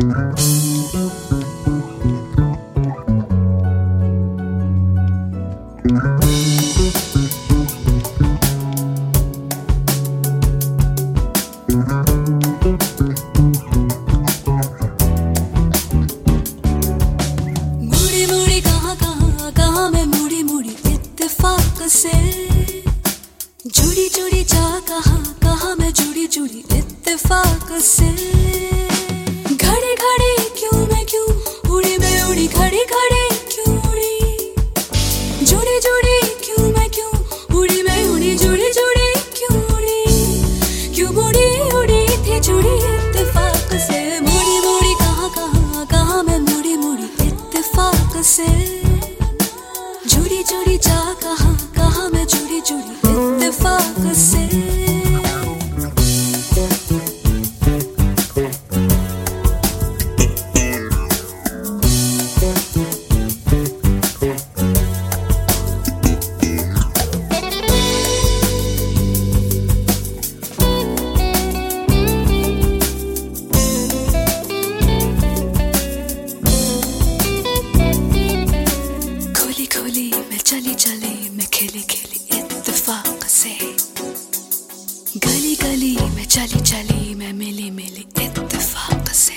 से जुड़ी जुड़ी जा कहा मैं जुड़ी जुड़ी इत्तेफाक से। घड़ी घड़ी क्यों मैं क्यों उड़ी मैं उड़ी घड़ी घड़ी क्यों उड़ी। जुड़ी जुड़ी क्यों मैं क्यों उड़ी मैं उड़ी जुड़ी जुड़ी क्यों उड़ी। क्यों मुड़ी उड़ी थी जुड़ी इत्तेफाक से। मुड़ी मुड़ी कहा मैं मुड़ी मुड़ी इत्तेफाक से। जुड़ी जुड़ी जा कहा मैं जुड़ी जुड़ी इत्तेफाक से। चली चली मैं खेली खेली इत्तेफाक से। गली गली में चली चली मैं मिली मिली इत्तेफाक से।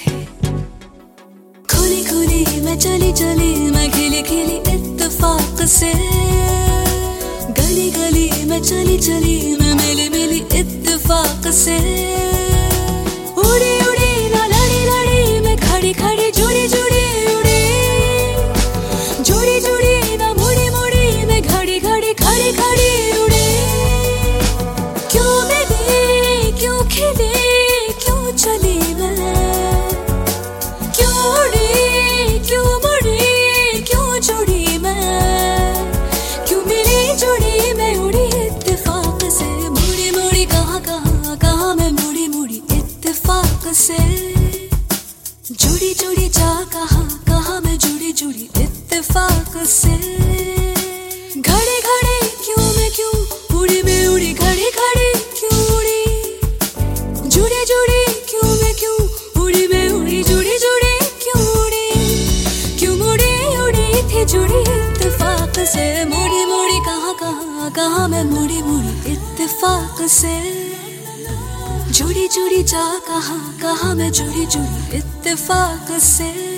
खुली खुली मैं चली चली मैं खेली खेली इत्तेफाक से। गली गली में चली चली मैं मिली मिली इत्तेफाक से। उड़ी उड़ी ना लड़ी लड़ी मैं खड़ी खड़ी जुड़ी जुड़ी उड़ी। जुड़ी जुड़ी ना मुड़ी मुड़ी मैं घड़ी घड़ी खड़ी खड़ी उड़ी। क्यों मिली क्यों खिली क्यों चली मैं। क्यों उड़ी क्यों मुड़ी क्यों जुड़ी मैं। क्यों मिली जुड़ी मैं उड़ी इत्तेफाक से। मुड़ी मुड़ी कहा मैं मुड़ी मुड़ी इत्तेफाक से। जुड़ी जुड़ी जा कहा मैं जुड़ी जुड़ी इत्तेफाक से। घड़ी घड़ी क्यों मैं क्यों उड़ी मैं उड़ी घड़ी घड़ी क्यों उड़ी। जुड़ी जुड़ी क्यों मैं क्यों उड़ी मैं उड़ी जुड़ी जुड़ी क्यों उड़ी। क्यों मुड़ी उड़ी थी जुड़ी इत्तेफाक से। मुड़ी मुड़ी कहा मैं मुड़ी मुड़ी इत्तेफाक से। जुड़ी जुड़ी जा कहा मैं जुड़ी जुड़ी इत्तेफाक से।